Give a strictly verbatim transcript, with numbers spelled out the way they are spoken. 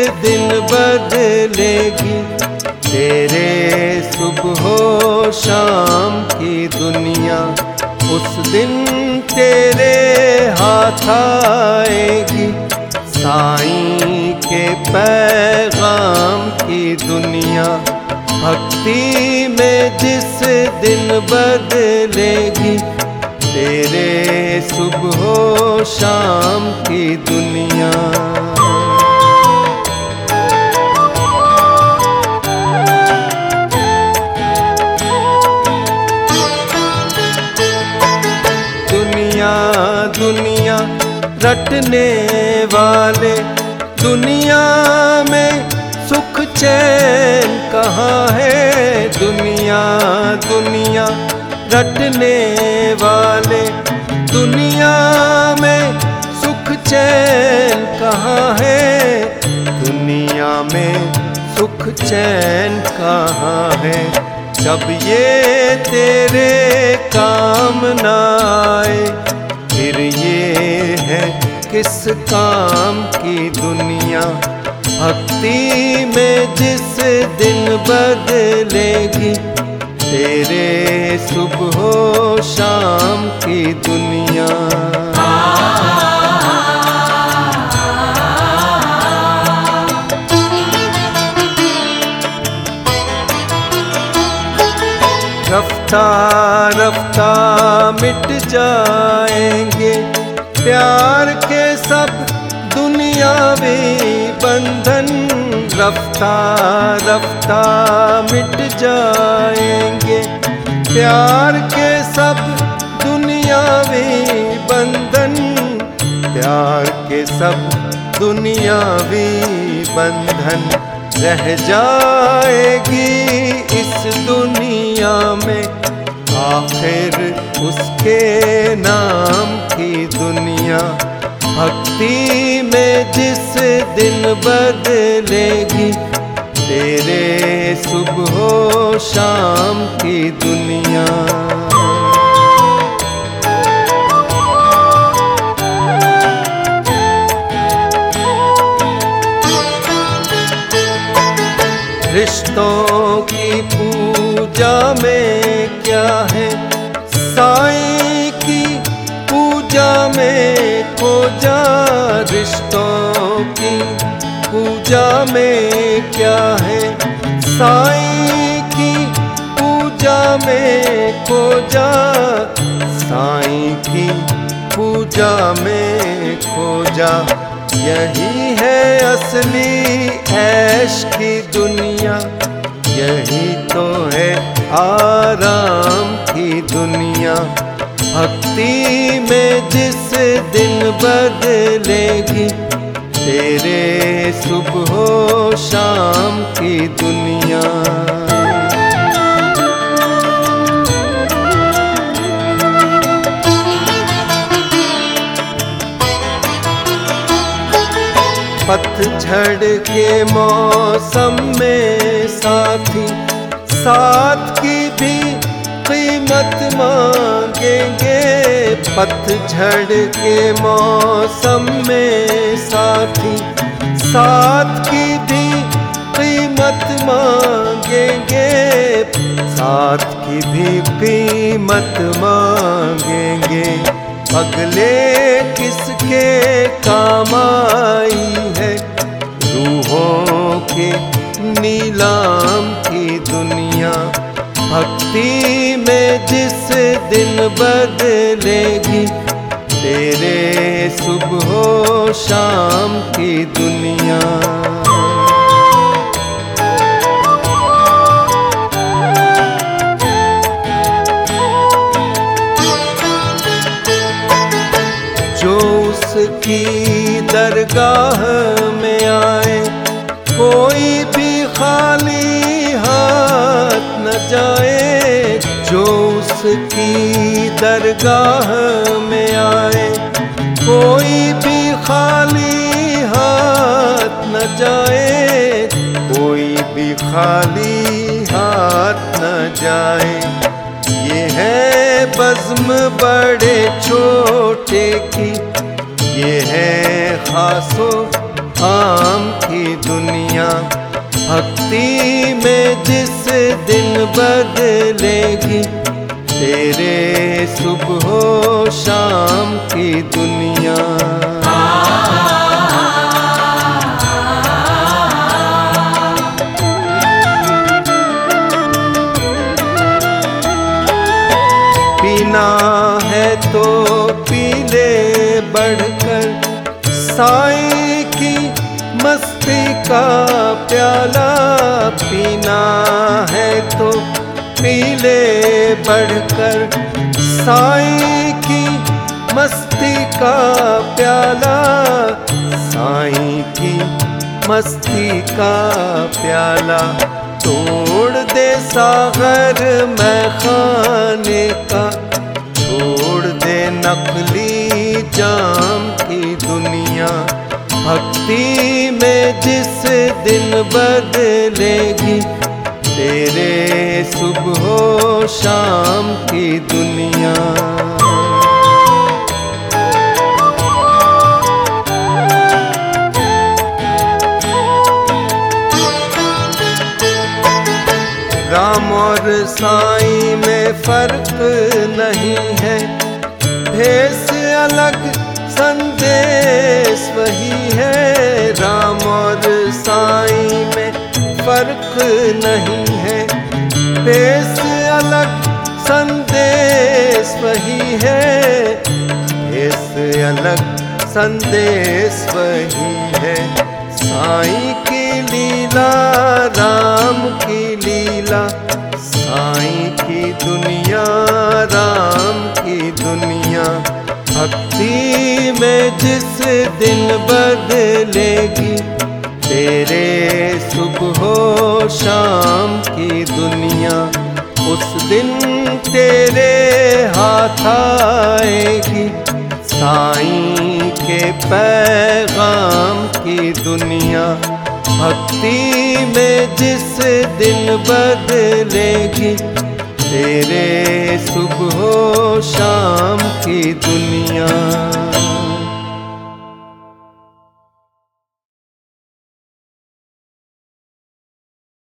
दिन बदलेगी, तेरे सुबह शाम की दुनिया उस दिन तेरे हाथ आएगी। साईं के पैगाम की दुनिया भक्ति में जिस दिन बदलेगी, तेरे सुबह शाम की दुनिया। दुनिया दुनिया रटने वाले, दुनिया में सुख चैन कहाँ है। दुनिया दुनिया रटने वाले, दुनिया में सुख चैन कहाँ है। दुनिया में सुख चैन कहाँ है, जब ये तेरे काम न आए। फिर ये है किस काम की दुनिया, भक्ति में जिस दिन बदलेगी, तेरे सुबह शाम की दुनिया। रफ्ता रफ्ता मिट जाएंगे प्यार के सब दुनियावी बंधन। रफ्ता रफ्ता मिट जाएंगे प्यार के सब दुनियावी बंधन। प्यार के सब दुनियावी बंधन रह जाएगी इस दुनिया में, आखिर उसके नाम की दुनिया। भक्ति में जिस दिन बदलेगी, तेरे सुबह शाम की दुनिया। रिश्तों की पूजा में क्या है, साईं की पूजा में खो जा। रिश्तों की पूजा में क्या है, साईं की पूजा में खो जा। साईं की पूजा में खो जा, यही है असली ऐश की दुनिया। यही तो है आराम की दुनिया, भक्ति में जिस दिन बदलेगी, तेरे सुबह शाम की दुनिया। पतझड़ के मौसम में साथी साथ की भी कीमत मांगेंगे। पतझड़ के मौसम में साथी साथ की भी कीमत मांगेंगे। साथ की भी कीमत मांगेंगे, अगले किसके काम आई है। रूहों के नीलाम की दुनिया, भक्ति में जिस दिन बदलेगी, तेरे सुबह शाम की दुनिया। जो उसकी दरगाह में आए, कोई भी खाली हाथ न जाए। जो उसकी दरगाह में आए, कोई भी खाली हाथ न जाए। कोई भी खाली हाथ न जाए। ये है बज़्म बड़े छोटे की, ये है खासो शाम की दुनिया। भक्ति में जिस दिन बदलेगी तेरे सुबह शाम की दुनिया। पीना है तो पी ले बढ़कर साईं की मस्ती का प्याला। पीना है तो पी ले बढ़कर साईं की मस्ती का प्याला। साईं की मस्ती का प्याला। तोड़ दे सागर मैं खाने का, छोड़ दे नकली जाम की दुनिया। भक्ति में जिस दिन बदलेगी तेरे सुबह शाम की दुनिया। राम और साईं में फर्क नहीं है, भेष अलग संदेश वही है। राम और साईं में फर्क नहीं है, भेष अलग संदेश वही है। भेष अलग संदेश वही है। साईं की लीला राम की लीला, साईं की दुनिया राम की दुनिया। भक्ति में जिस दिन बदलेगी तेरे सुबह शाम की दुनिया। उस दिन तेरे हाथ आएगी साईं के पैगाम की दुनिया। भक्ति में जिस दिन बदलेगी तेरे सुबह शाम की दुनिया।